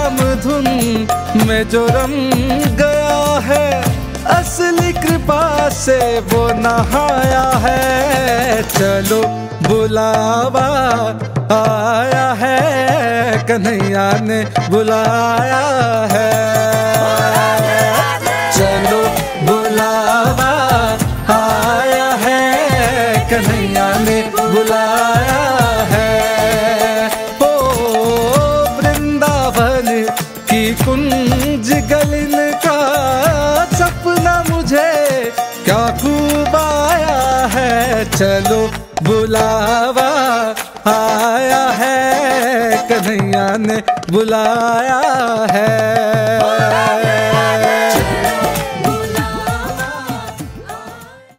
राम धुन में जो रम गया है, असली कृपा से वो नहाया है। चलो बुलावा आया है, कन्हैया ने बुलाया है। चलो बुलावा आया है, कन्हैया ने बुलाया है। ओ वृंदावन की कुंज गलिन का सपना मुझे क्या खूब आया है। चलो बुलावा आया है, कन्हैया ने बुलाया है।